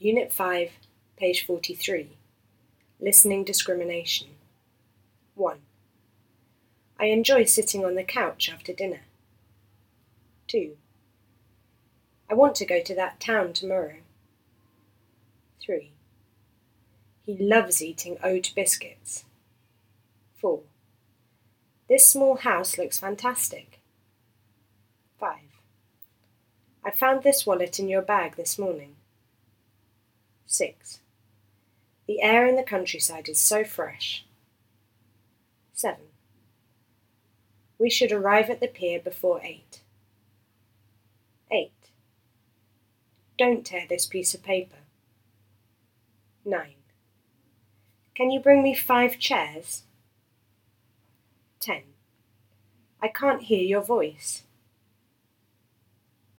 Unit 5, page 43. Listening discrimination. 1. I enjoy sitting on the couch after dinner. 2. I want to go to that town tomorrow. 3. He loves eating oat biscuits. 4. This small house looks fantastic. 5. I found this wallet in your bag this morning. 6. The air in the countryside is so fresh. 7. We should arrive at the pier before 8. 8. Don't tear this piece of paper. 9. Can you bring me 5 chairs? 10. I can't hear your voice.